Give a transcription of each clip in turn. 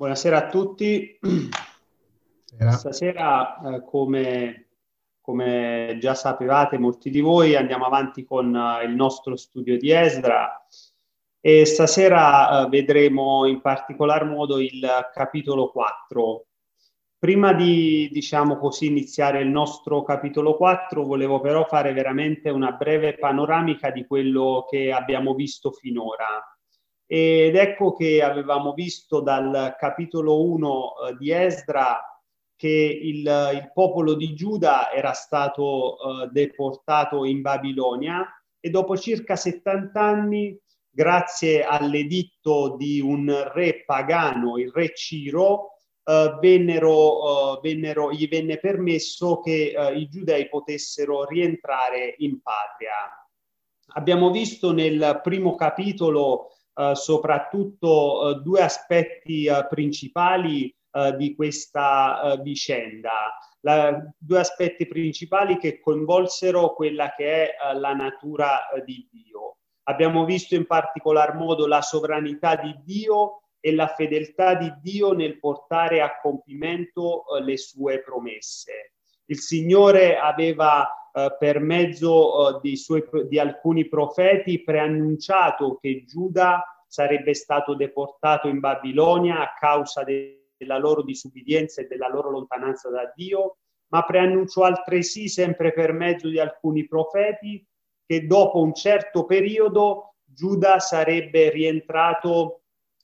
Buonasera a tutti. Stasera, come già sapevate molti di voi, andiamo avanti con il nostro studio di Esdra e stasera vedremo in particolar modo il capitolo 4. Prima di, diciamo così, iniziare il nostro capitolo 4, volevo però fare veramente una breve panoramica di quello che abbiamo visto finora. Ed ecco che avevamo visto dal capitolo 1 di Esdra che il popolo di Giuda era stato deportato in Babilonia e dopo circa 70 anni, grazie all'editto di un re pagano, il re Ciro, gli venne permesso che i giudei potessero rientrare in patria. Abbiamo visto nel primo capitolo soprattutto due aspetti principali di questa vicenda. Due aspetti principali che coinvolsero quella che è la natura di Dio. Abbiamo visto in particolar modo la sovranità di Dio e la fedeltà di Dio nel portare a compimento le sue promesse. Il Signore aveva per mezzo di alcuni profeti preannunciato che Giuda sarebbe stato deportato in Babilonia a causa della loro disubbidienza e della loro lontananza da Dio, ma preannunciò altresì, sempre per mezzo di alcuni profeti, che dopo un certo periodo Giuda sarebbe rientrato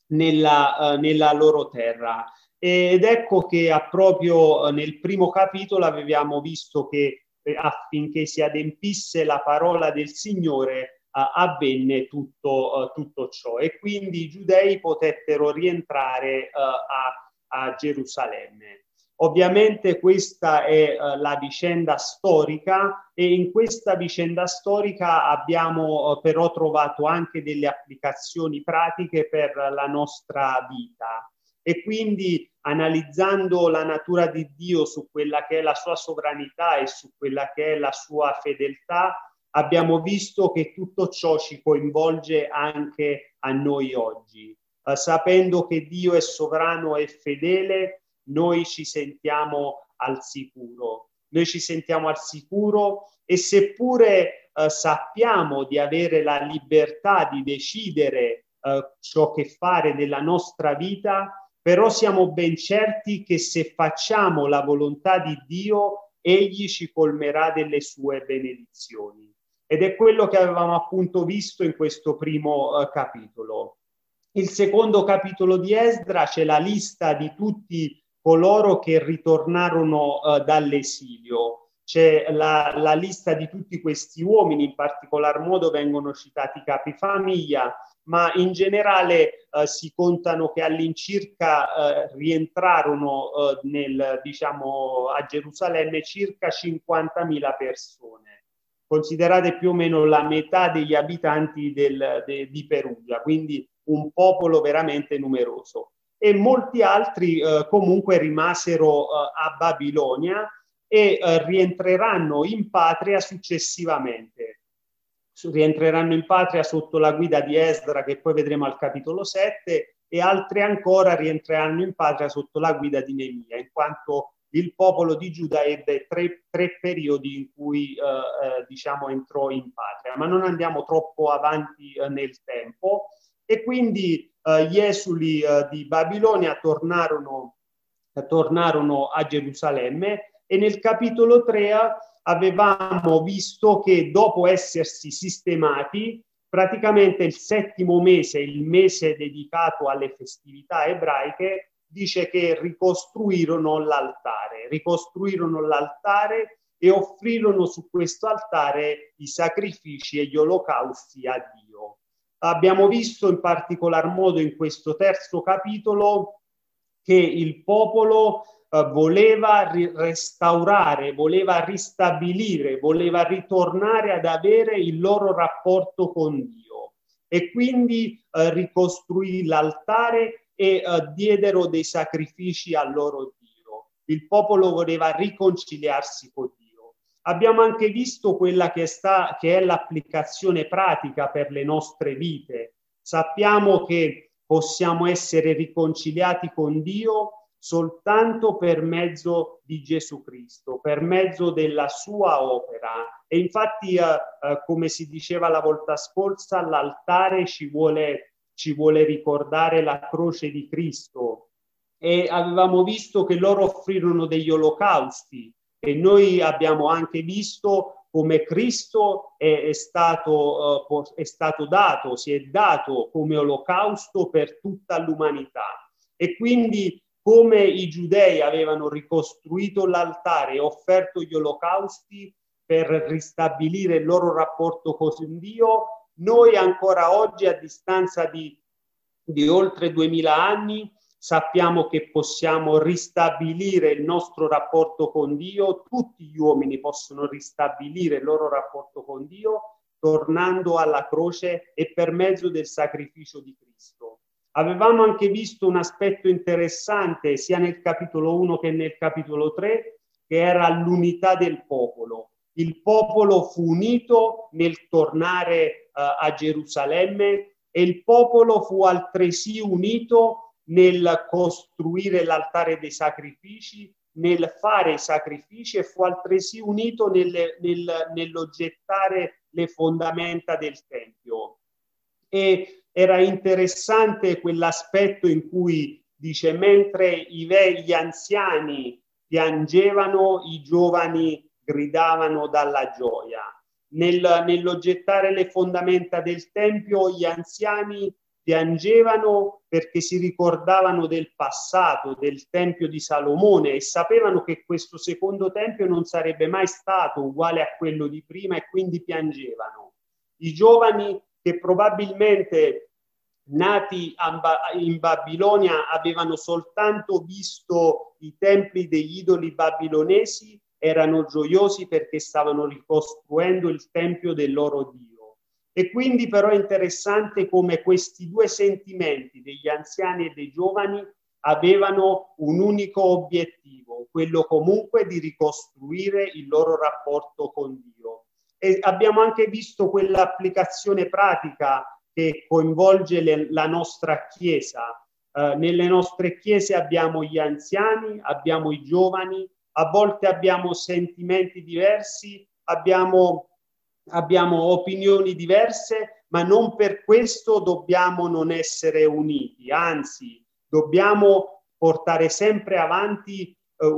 nella loro terra. Ed ecco che proprio nel primo capitolo avevamo visto che affinché si adempisse la parola del Signore avvenne tutto ciò e quindi i giudei potettero rientrare a Gerusalemme. Ovviamente questa è la vicenda storica e in questa vicenda storica abbiamo però trovato anche delle applicazioni pratiche per la nostra vita. E quindi analizzando la natura di Dio su quella che è la sua sovranità e su quella che è la sua fedeltà, abbiamo visto che tutto ciò ci coinvolge anche a noi oggi. Sapendo che Dio è sovrano e fedele, noi ci sentiamo al sicuro. Noi ci sentiamo al sicuro e seppure sappiamo di avere la libertà di decidere ciò che fare della nostra vita, però siamo ben certi che se facciamo la volontà di Dio, Egli ci colmerà delle sue benedizioni. Ed è quello che avevamo appunto visto in questo primo capitolo. Il secondo capitolo di Esdra c'è la lista di tutti coloro che ritornarono dall'esilio. C'è la lista di tutti questi uomini, in particolar modo vengono citati i capifamiglia, ma in generale si contano che all'incirca rientrarono a Gerusalemme circa 50.000 persone. Considerate più o meno la metà degli abitanti di Perugia, quindi un popolo veramente numeroso. E molti altri comunque rimasero a Babilonia e rientreranno in patria successivamente. Rientreranno in patria sotto la guida di Esdra, che poi vedremo al capitolo 7, e altri ancora rientreranno in patria sotto la guida di Neemia, in quanto il popolo di Giuda ebbe tre periodi in cui entrò in patria. Ma non andiamo troppo avanti nel tempo, e quindi gli esuli di Babilonia tornarono a Gerusalemme, e nel capitolo 3 avevamo visto che dopo essersi sistemati, praticamente il settimo mese, il mese dedicato alle festività ebraiche, dice che ricostruirono l'altare e offrirono su questo altare i sacrifici e gli olocausti a Dio. Abbiamo visto in particolar modo in questo terzo capitolo che il popolo voleva restaurare, voleva ristabilire, voleva ritornare ad avere il loro rapporto con Dio, e quindi ricostruì l'altare e diedero dei sacrifici al loro Dio. Il popolo voleva riconciliarsi con Dio. Abbiamo anche visto quella che è l'applicazione pratica per le nostre vite. Sappiamo che possiamo essere riconciliati con Dio soltanto per mezzo di Gesù Cristo, per mezzo della sua opera. E infatti, come si diceva la volta scorsa, l'altare ci vuole ricordare la croce di Cristo. E avevamo visto che loro offrirono degli olocausti, e noi abbiamo anche visto come Cristo è stato dato, si è dato come olocausto per tutta l'umanità. E quindi, come i giudei avevano ricostruito l'altare e offerto gli olocausti per ristabilire il loro rapporto con Dio, noi ancora oggi, a distanza di oltre 2000 anni, sappiamo che possiamo ristabilire il nostro rapporto con Dio. Tutti gli uomini possono ristabilire il loro rapporto con Dio tornando alla croce e per mezzo del sacrificio di Cristo. Avevamo anche visto un aspetto interessante sia nel capitolo 1 che nel capitolo 3, che era l'unità del popolo. Il popolo fu unito nel tornare a Gerusalemme, e il popolo fu altresì unito nel costruire l'altare dei sacrifici, nel fare i sacrifici, e fu altresì unito nell'oggettare le fondamenta del Tempio. E era interessante quell'aspetto in cui dice: mentre gli anziani piangevano, i giovani gridavano dalla gioia. Nell'oggettare le fondamenta del Tempio, gli anziani piangevano perché si ricordavano del passato, del Tempio di Salomone, e sapevano che questo secondo Tempio non sarebbe mai stato uguale a quello di prima, e quindi piangevano. I giovani, che probabilmente nati in Babilonia avevano soltanto visto i templi degli idoli babilonesi, erano gioiosi perché stavano ricostruendo il tempio del loro Dio. E quindi però è interessante come questi due sentimenti degli anziani e dei giovani avevano un unico obiettivo, quello comunque di ricostruire il loro rapporto con Dio. E abbiamo anche visto quell'applicazione pratica che coinvolge la nostra Chiesa. Nelle nostre chiese abbiamo gli anziani, abbiamo i giovani, a volte abbiamo sentimenti diversi, abbiamo opinioni diverse, ma non per questo dobbiamo non essere uniti, anzi dobbiamo portare sempre avanti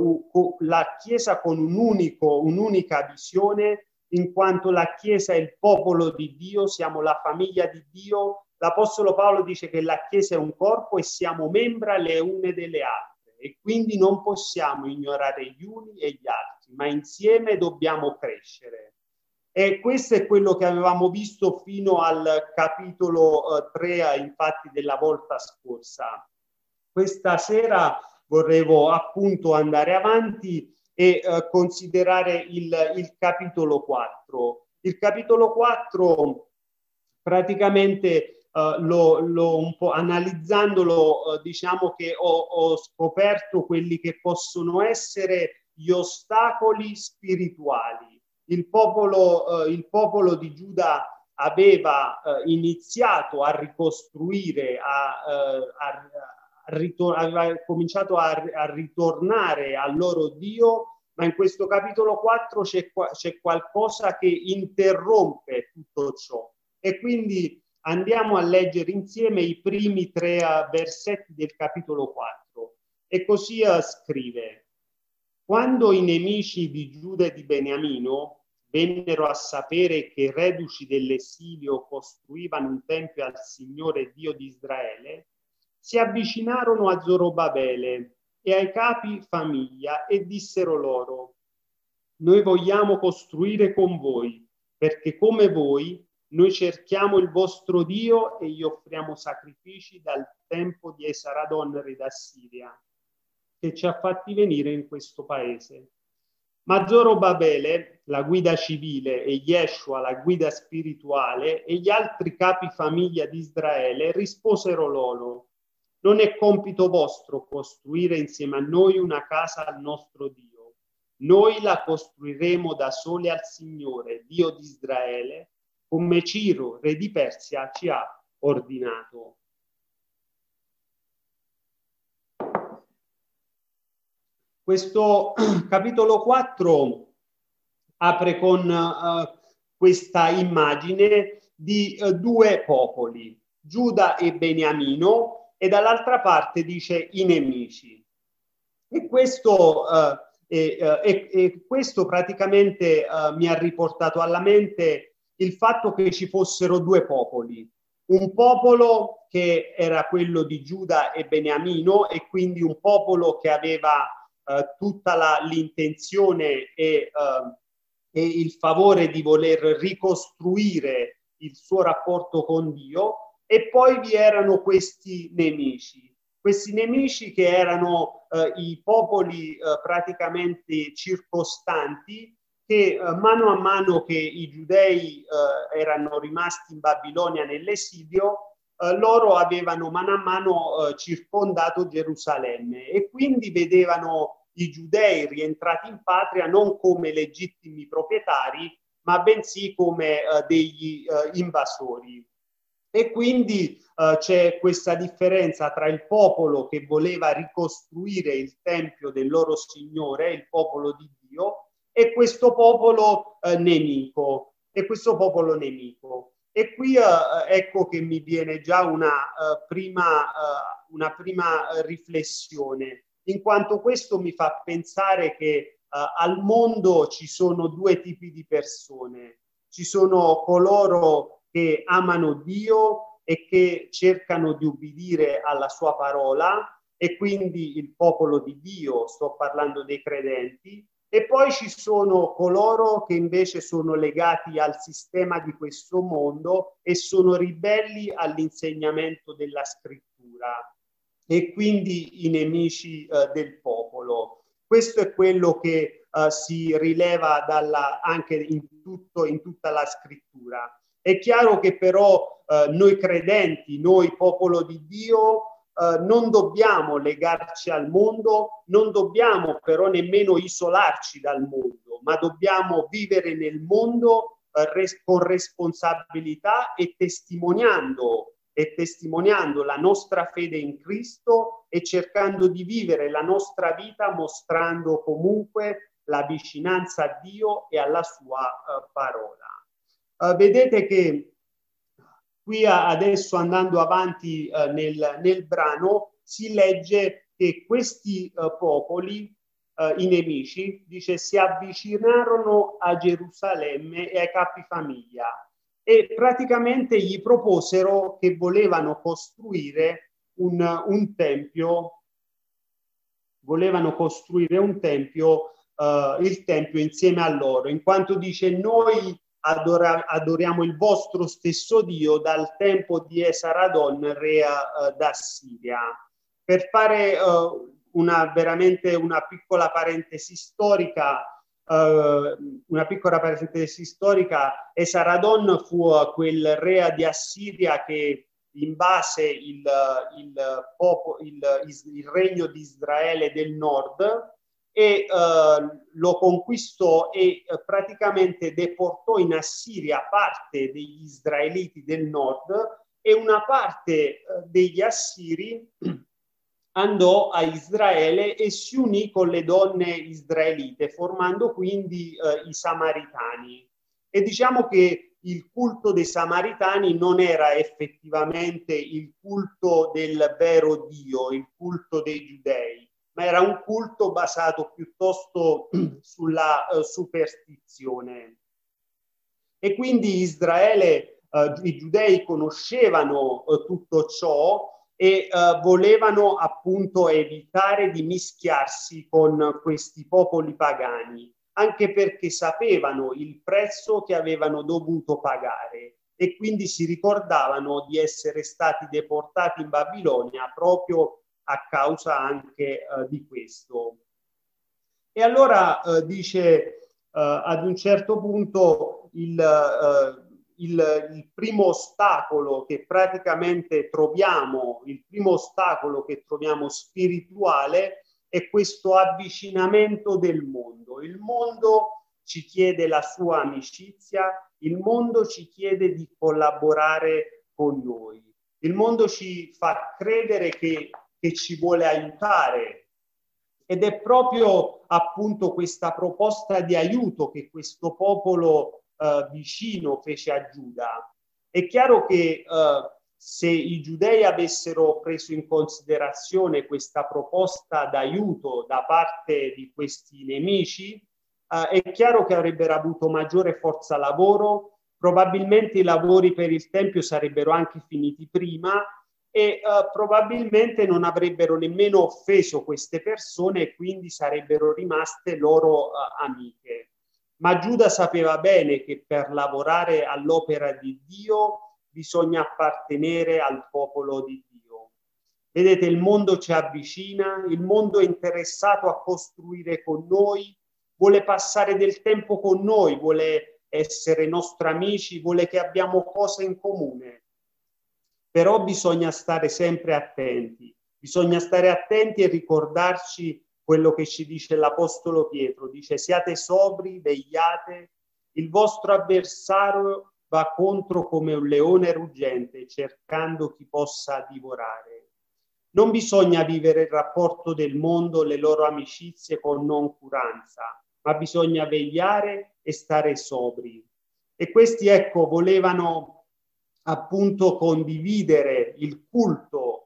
la Chiesa con un'unica visione, in quanto la Chiesa è il popolo di Dio, siamo la famiglia di Dio. L'Apostolo Paolo dice che la Chiesa è un corpo e siamo membra le une delle altre. E quindi non possiamo ignorare gli uni e gli altri, ma insieme dobbiamo crescere. E questo è quello che avevamo visto fino al capitolo 3, infatti, della volta scorsa. Questa sera vorrevo appunto andare avanti e considerare il capitolo 4. Il capitolo 4 praticamente un po' analizzandolo, diciamo che ho scoperto quelli che possono essere gli ostacoli spirituali. Il popolo di Giuda aveva iniziato a ricostruire, aveva cominciato a ritornare al loro Dio, ma in questo capitolo 4 c'è qualcosa che interrompe tutto ciò. E quindi andiamo a leggere insieme i primi 3 versetti del capitolo 4. E così scrive: quando i nemici di Giuda e di Beniamino vennero a sapere che i reduci dell'esilio costruivano un tempio al Signore Dio di Israele, si avvicinarono a Zorobabele e ai capi famiglia e dissero loro: noi vogliamo costruire con voi, perché come voi noi cerchiamo il vostro Dio e gli offriamo sacrifici dal tempo di Esaradon, re d'Assiria, che ci ha fatti venire in questo paese. Ma Zorobabele, la guida civile, e Yeshua, la guida spirituale, e gli altri capi famiglia di Israele risposero loro: non è compito vostro costruire insieme a noi una casa al nostro Dio. Noi la costruiremo da soli al Signore, Dio di Israele, come Ciro, re di Persia, ci ha ordinato. Questo capitolo 4 apre con questa immagine di due popoli, Giuda e Beniamino, e dall'altra parte dice i nemici. E questo, questo praticamente mi ha riportato alla mente il fatto che ci fossero due popoli. Un popolo che era quello di Giuda e Beniamino, e quindi un popolo che aveva tutta l'intenzione e il favore di voler ricostruire il suo rapporto con Dio, e poi vi erano questi nemici che erano i popoli praticamente circostanti, che mano a mano che i giudei erano rimasti in Babilonia nell'esilio, loro avevano mano a mano circondato Gerusalemme, e quindi vedevano i giudei rientrati in patria non come legittimi proprietari, ma bensì come degli invasori. E quindi c'è questa differenza tra il popolo che voleva ricostruire il tempio del loro Signore, il popolo di Dio, e questo popolo nemico. E questo popolo nemico. E qui ecco che mi viene già una prima riflessione, in quanto questo mi fa pensare che al mondo ci sono due tipi di persone. Ci sono coloro che amano Dio e che cercano di ubbidire alla sua parola, e quindi il popolo di Dio, sto parlando dei credenti, e poi ci sono coloro che invece sono legati al sistema di questo mondo e sono ribelli all'insegnamento della scrittura, e quindi i nemici del popolo. Questo è quello che si rileva anche in tutta la scrittura. È chiaro che però noi credenti, noi popolo di Dio, non dobbiamo legarci al mondo, non dobbiamo però nemmeno isolarci dal mondo, ma dobbiamo vivere nel mondo con responsabilità e testimoniando la nostra fede in Cristo, e cercando di vivere la nostra vita mostrando comunque la vicinanza a Dio e alla sua parola. Vedete che qui adesso, andando avanti nel brano, si legge che questi popoli, i nemici, dice, si avvicinarono a Gerusalemme e ai capifamiglia, e praticamente gli proposero che volevano costruire un tempio, il tempio insieme a loro, in quanto dice: noi adoriamo il vostro stesso Dio dal tempo di Esaradon, re d'Assiria. Per fare veramente una piccola parentesi storica, Esaradon fu quel re di Assiria che invase il regno di Israele del nord, e lo conquistò, e praticamente deportò in Assiria parte degli israeliti del nord, e una parte degli assiri andò a Israele e si unì con le donne israelite, formando quindi i Samaritani. E diciamo che il culto dei Samaritani non era effettivamente il culto del vero Dio, il culto dei giudei, ma era un culto basato piuttosto sulla superstizione. E quindi Israele, i giudei conoscevano tutto ciò, e volevano appunto evitare di mischiarsi con questi popoli pagani, anche perché sapevano il prezzo che avevano dovuto pagare, e quindi si ricordavano di essere stati deportati in Babilonia proprio a causa anche di questo. E allora dice ad un certo punto il primo ostacolo che praticamente troviamo, il primo ostacolo che troviamo spirituale, è questo avvicinamento del mondo. Il mondo ci chiede la sua amicizia, il mondo ci chiede di collaborare con noi, il mondo ci fa credere che ci vuole aiutare, Ed è proprio appunto questa proposta di aiuto che questo popolo vicino fece a Giuda. È chiaro che se i giudei avessero preso in considerazione questa proposta d'aiuto da parte di questi nemici, è chiaro che avrebbero avuto maggiore forza lavoro, probabilmente i lavori per il Tempio sarebbero anche finiti prima e probabilmente non avrebbero nemmeno offeso queste persone e quindi sarebbero rimaste loro amiche. Ma Giuda sapeva bene che per lavorare all'opera di Dio bisogna appartenere al popolo di Dio. Vedete, il mondo ci avvicina, il mondo è interessato a costruire con noi, vuole passare del tempo con noi, vuole essere nostri amici, vuole che abbiamo cose in comune. Però bisogna stare sempre attenti e ricordarci quello che ci dice l'Apostolo Pietro, dice siate sobri, vegliate, il vostro avversario va contro come un leone ruggente, cercando chi possa divorare. Non bisogna vivere il rapporto del mondo, le loro amicizie con noncuranza, ma bisogna vegliare e stare sobri. E questi, ecco, volevano appunto condividere il culto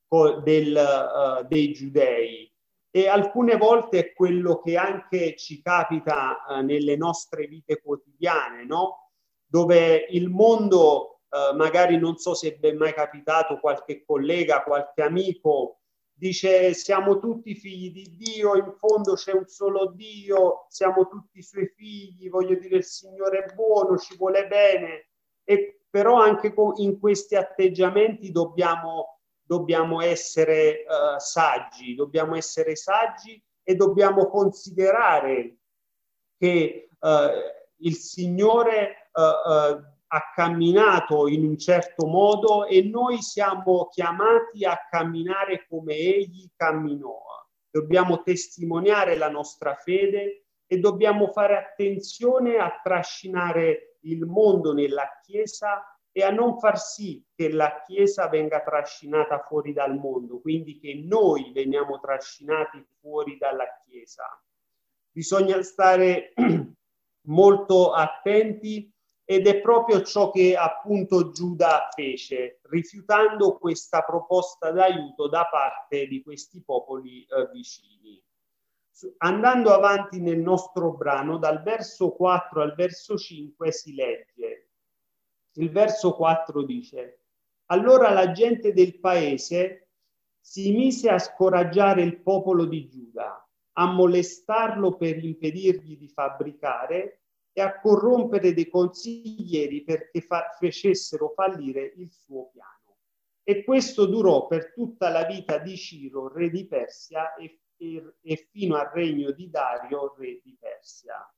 dei giudei. E alcune volte è quello che anche ci capita nelle nostre vite quotidiane, no? Dove il mondo, magari non so se vi è mai capitato, qualche collega, qualche amico, dice siamo tutti figli di Dio, in fondo c'è un solo Dio, siamo tutti suoi figli, voglio dire il Signore è buono, ci vuole bene, e però anche in questi atteggiamenti dobbiamo essere saggi e dobbiamo considerare che il Signore ha camminato in un certo modo e noi siamo chiamati a camminare come Egli camminò. Dobbiamo testimoniare la nostra fede e dobbiamo fare attenzione a trascinare il mondo nella Chiesa e a non far sì che la Chiesa venga trascinata fuori dal mondo, quindi che noi veniamo trascinati fuori dalla Chiesa. Bisogna stare molto attenti ed è proprio ciò che appunto Giuda fece, rifiutando questa proposta d'aiuto da parte di questi popoli vicini. Andando avanti nel nostro brano, dal verso 4 al verso 5 si legge. Il verso 4 dice: allora la gente del paese si mise a scoraggiare il popolo di Giuda, a molestarlo per impedirgli di fabbricare e a corrompere dei consiglieri perché facessero fallire il suo piano. E questo durò per tutta la vita di Ciro, re di Persia, e fino al regno di Dario, re di Persia.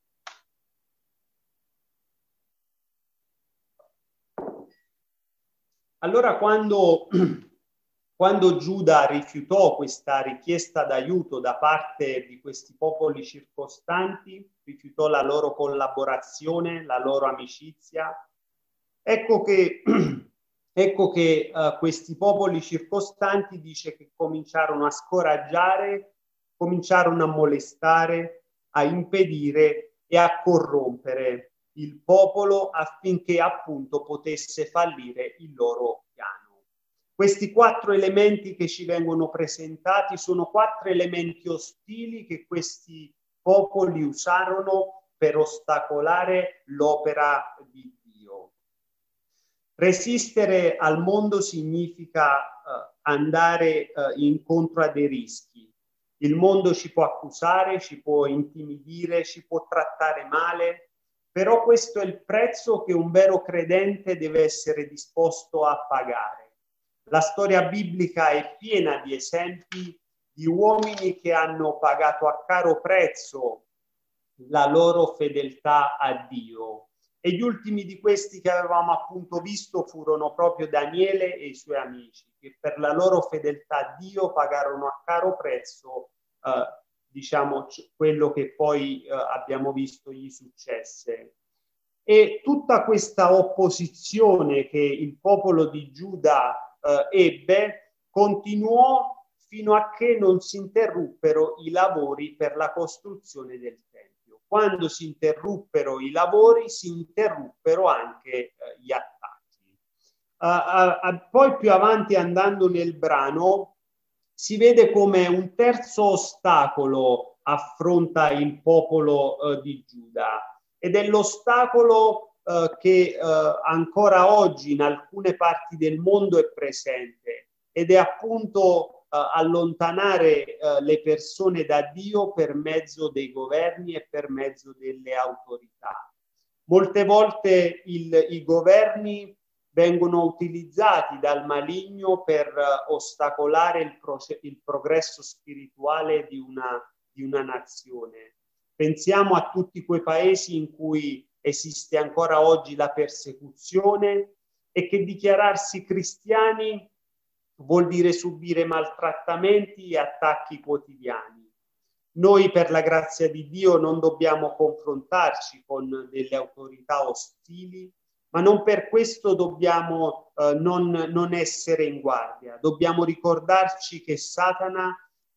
Allora quando Giuda rifiutò questa richiesta d'aiuto da parte di questi popoli circostanti, rifiutò la loro collaborazione, la loro amicizia, ecco che questi popoli circostanti dice che cominciarono a scoraggiare, cominciarono a molestare, a impedire e a corrompere il popolo affinché appunto potesse fallire il loro piano. Questi 4 elementi che ci vengono presentati sono 4 elementi ostili che questi popoli usarono per ostacolare l'opera di Dio. Resistere al mondo significa andare incontro a dei rischi. Il mondo ci può accusare, ci può intimidire, ci può trattare male, però questo è il prezzo che un vero credente deve essere disposto a pagare. La storia biblica è piena di esempi di uomini che hanno pagato a caro prezzo la loro fedeltà a Dio. E gli ultimi di questi che avevamo appunto visto furono proprio Daniele e i suoi amici, che per la loro fedeltà a Dio pagarono a caro prezzo diciamo quello che poi abbiamo visto gli successe. E tutta questa opposizione che il popolo di Giuda ebbe continuò fino a che non si interruppero i lavori per la costruzione del Tempio. Quando si interruppero i lavori, si interruppero anche gli attacchi. Poi più avanti, andando nel brano, si vede come un terzo ostacolo affronta il popolo di Giuda, ed è l'ostacolo che ancora oggi in alcune parti del mondo è presente, ed è appunto allontanare le persone da Dio per mezzo dei governi e per mezzo delle autorità. Molte volte i governi vengono utilizzati dal maligno per ostacolare il progresso spirituale di una nazione. Pensiamo a tutti quei paesi in cui esiste ancora oggi la persecuzione e che dichiararsi cristiani vuol dire subire maltrattamenti e attacchi quotidiani. Noi, per la grazia di Dio, non dobbiamo confrontarci con delle autorità ostili, ma non per questo dobbiamo non essere in guardia. Dobbiamo ricordarci che Satana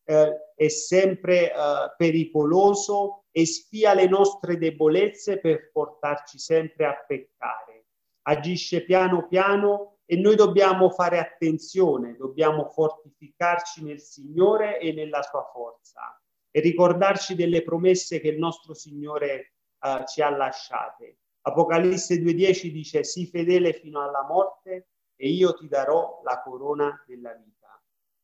è sempre pericoloso e spia le nostre debolezze per portarci sempre a peccare. Agisce piano piano e noi dobbiamo fare attenzione, dobbiamo fortificarci nel Signore e nella sua forza e ricordarci delle promesse che il nostro Signore ci ha lasciate. Apocalisse 2,10 dice: sii fedele fino alla morte e io ti darò la corona della vita.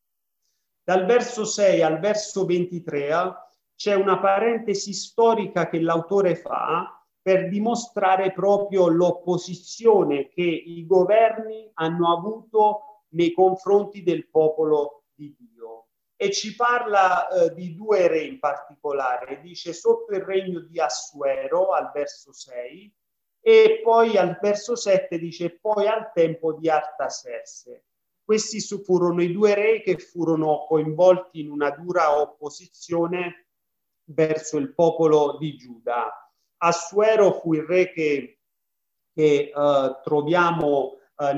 Dal verso 6 al verso 23 c'è una parentesi storica che l'autore fa per dimostrare proprio l'opposizione che i governi hanno avuto nei confronti del popolo di Dio. E ci parla di due re in particolare. Dice: sotto il regno di Assuero, al verso 6, e poi al verso 7 dice: poi al tempo di Artaserse. Questi furono i due re che furono coinvolti in una dura opposizione verso il popolo di Giuda. Assuero fu il re che troviamo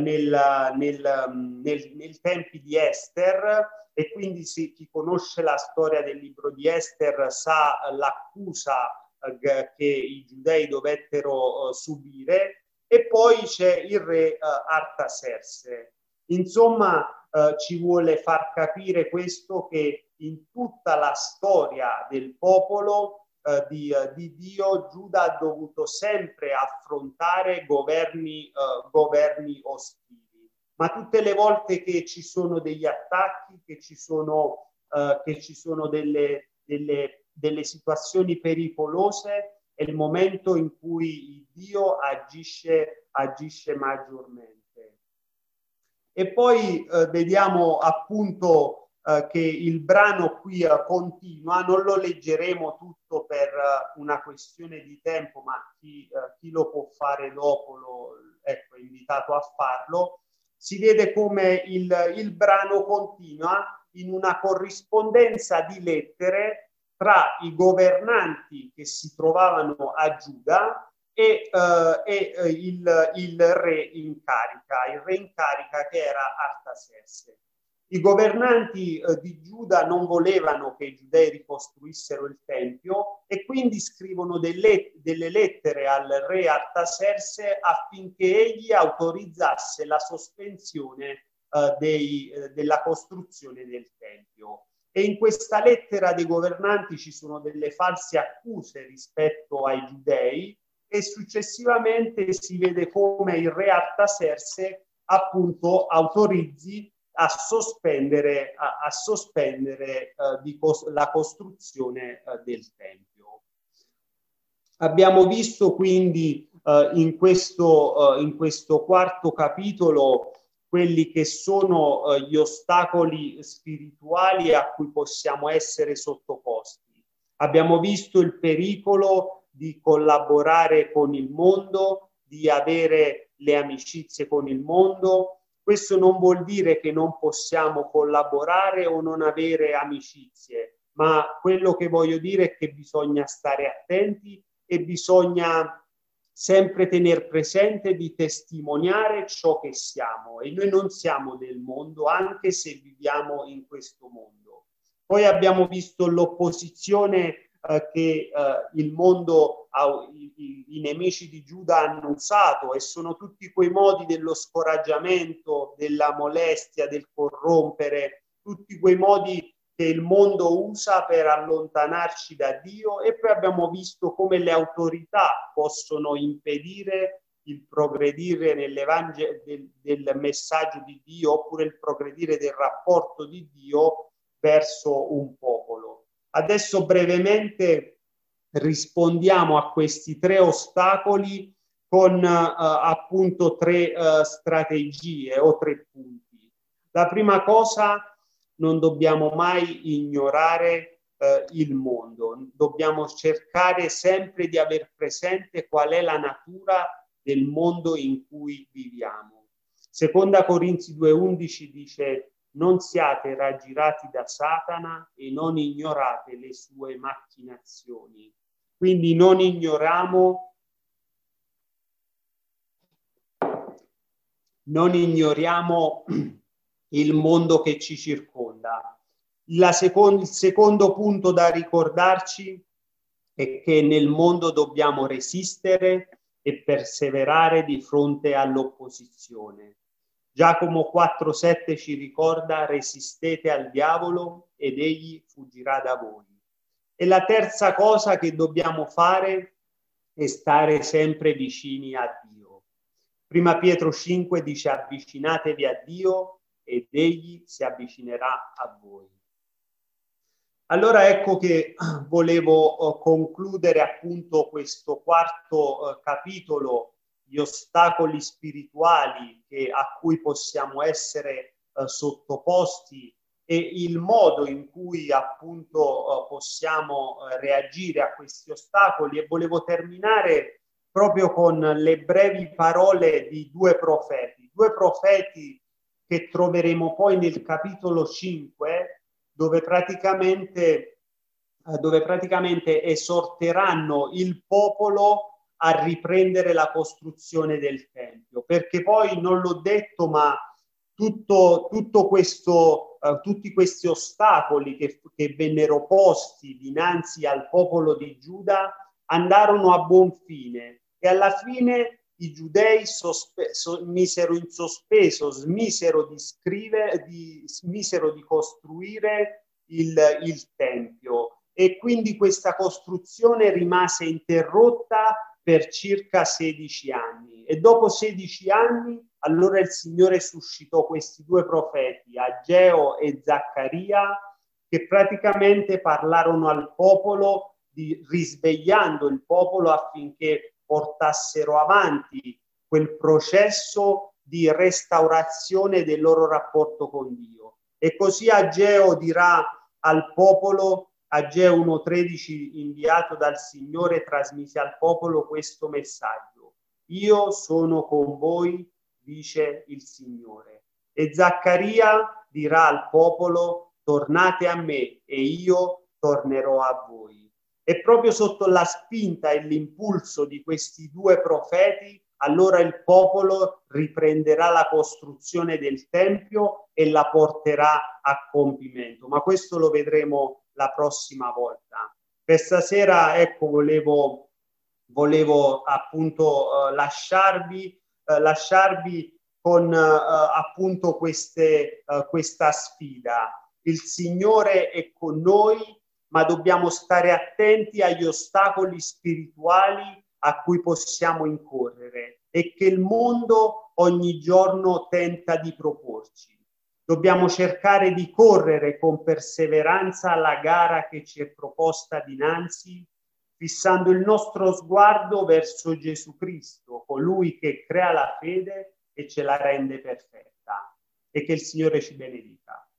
nei tempi di Ester, e quindi chi conosce la storia del libro di Ester sa l'accusa che i giudei dovettero subire. E poi c'è il re Artaserse. Insomma, ci vuole far capire questo, che in tutta la storia del popolo di Dio, Giuda ha dovuto sempre affrontare governi ostili. Ma tutte le volte che ci sono degli attacchi, che ci sono delle situazioni pericolose, è il momento in cui Dio agisce maggiormente. E poi vediamo appunto che il brano qui continua. Non lo leggeremo tutto per una questione di tempo, ma chi lo può fare dopo è invitato a farlo. Si vede come il brano continua in una corrispondenza di lettere tra i governanti che si trovavano a Giuda e il re in carica che era Artaserse. I governanti di Giuda non volevano che i giudei ricostruissero il Tempio e quindi scrivono delle lettere al re Artaserse affinché egli autorizzasse la sospensione della costruzione del Tempio. E in questa lettera dei governanti ci sono delle false accuse rispetto ai giudei, e successivamente si vede come il re Artaserse appunto autorizzi a sospendere la costruzione del Tempio. Abbiamo visto quindi in questo quarto capitolo quelli che sono gli ostacoli spirituali a cui possiamo essere sottoposti. Abbiamo visto il pericolo di collaborare con il mondo, di avere le amicizie con il mondo. Questo non vuol dire che non possiamo collaborare o non avere amicizie, ma quello che voglio dire è che bisogna stare attenti e bisogna sempre tenere presente di testimoniare ciò che siamo. E noi non siamo del mondo, anche se viviamo in questo mondo. Poi abbiamo visto l'opposizione che il mondo, i nemici di Giuda hanno usato, e sono tutti quei modi dello scoraggiamento, della molestia, del corrompere, tutti quei modi che il mondo usa per allontanarci da Dio. E poi abbiamo visto come le autorità possono impedire il progredire del messaggio di Dio, oppure il progredire del rapporto di Dio verso un popolo. Adesso brevemente rispondiamo a questi tre ostacoli con appunto tre strategie o tre punti. La prima cosa: non dobbiamo mai ignorare il mondo, dobbiamo cercare sempre di aver presente qual è la natura del mondo in cui viviamo. Seconda Corinzi 2,11 dice: non siate raggirati da Satana e non ignorate le sue macchinazioni. Quindi non ignoriamo il mondo che ci circonda. Il secondo punto da ricordarci è che nel mondo dobbiamo resistere e perseverare di fronte all'opposizione. Giacomo 4,7 ci ricorda: resistete al diavolo ed egli fuggirà da voi. E la terza cosa che dobbiamo fare è stare sempre vicini a Dio. Prima Pietro 5 dice: avvicinatevi a Dio ed egli si avvicinerà a voi. Allora ecco che volevo concludere appunto questo quarto capitolo, gli ostacoli spirituali a cui possiamo essere sottoposti, e il modo in cui appunto possiamo reagire a questi ostacoli. E volevo terminare proprio con le brevi parole di due profeti che troveremo poi nel capitolo 5, dove praticamente esorteranno il popolo a riprendere la costruzione del Tempio, perché poi, non l'ho detto, ma tutti questi ostacoli che vennero posti dinanzi al popolo di Giuda andarono a buon fine, e alla fine i giudei misero in sospeso, smisero di costruire il Tempio, e quindi questa costruzione rimase interrotta per circa 16 anni. E dopo 16 anni, allora il Signore suscitò questi due profeti, Ageo e Zaccaria, che praticamente parlarono al popolo, risvegliando il popolo affinché portassero avanti quel processo di restaurazione del loro rapporto con Dio. E così Ageo dirà al popolo, Ageo 1,13, inviato dal Signore, trasmise al popolo questo messaggio: io sono con voi, dice il Signore. E Zaccaria dirà al popolo: tornate a me e io tornerò a voi. E proprio sotto la spinta e l'impulso di questi due profeti, allora il popolo riprenderà la costruzione del Tempio e la porterà a compimento. Ma questo lo vedremo la prossima volta. Per stasera, ecco, volevo appunto lasciarvi con appunto questa sfida. Il Signore è con noi, ma dobbiamo stare attenti agli ostacoli spirituali a cui possiamo incorrere e che il mondo ogni giorno tenta di proporci. Dobbiamo cercare di correre con perseveranza la gara che ci è proposta dinanzi, fissando il nostro sguardo verso Gesù Cristo, colui che crea la fede e ce la rende perfetta. E che il Signore ci benedica.